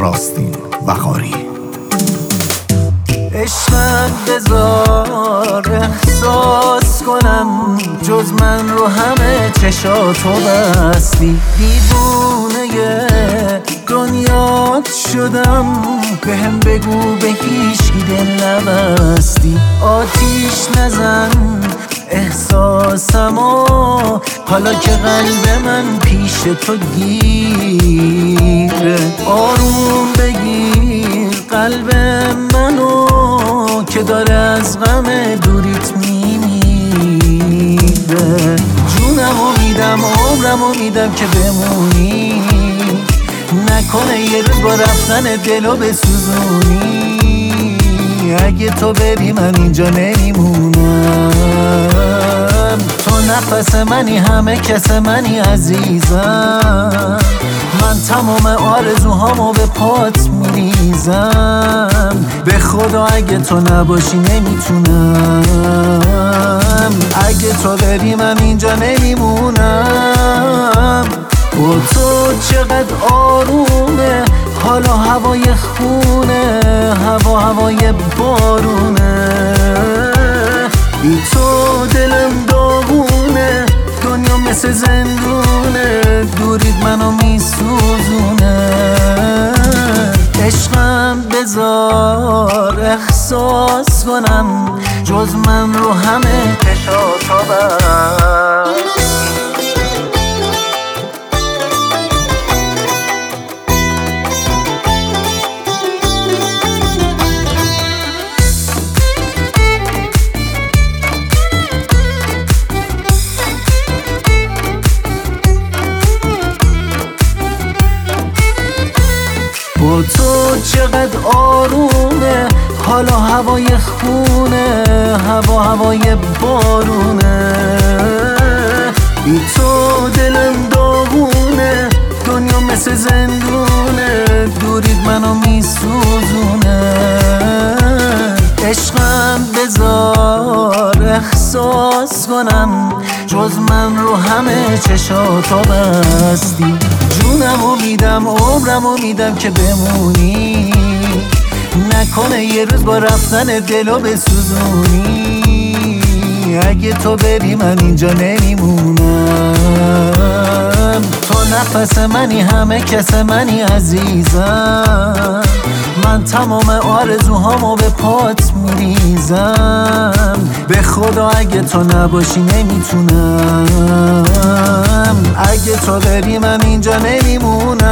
راستین وقاری. عشقم بذار احساس کنم، جز من رو همه چشاتو بستی. دیوونه دنیات شدم، بهم بگو به هیچکی دل نبستی. آتیش نزن احساسمو، حالا که قلب من پیش تو گیره. آروم بگیر قلب منو که داره از غم دوریت میمیره. جونمو میدم عمرمو میدم که بمونی، نکنه یه روز با رفتن دلو بسوزونی. اگه تو بری من اینجا نمیمونم، تو نفس منی همه کس منی عزیزم. من تمام آرزوهامو به پات میریزم، به خدا اگه تو نباشی نمیتونم. اگه تو بری من اینجا نمیمونم. با تو چقدر آرومه، حالا هوای خونه، هوای بارونه. بی تو دلم داغونه، دنیا مثل زندونه، دورید منو میسوزونه. عشقم بذار احساس کنم، جز من رو همه چشاتو بستی. با تو چقدر آرومه، حالا هوای خونه، هوای بارونه. بی تو دلم داغونه، دنیا مثل زندونه، دورید منو میسوزونه. عشقم بذار احساس کنم، جز من رو همه چشاتو بستی. جونمو میدم عمرمو میدم که بمونی، نکنه یه روز با رفتن دلو بسوزونی. اگه تو بری من اینجا نمیمونم، تو نفس منی همه کس منی عزیزم. من تمام آرزوهامو به پات میریزم، به خدا اگه تو نباشی نمیتونم. اگه تو بری من اینجا نمیمونم.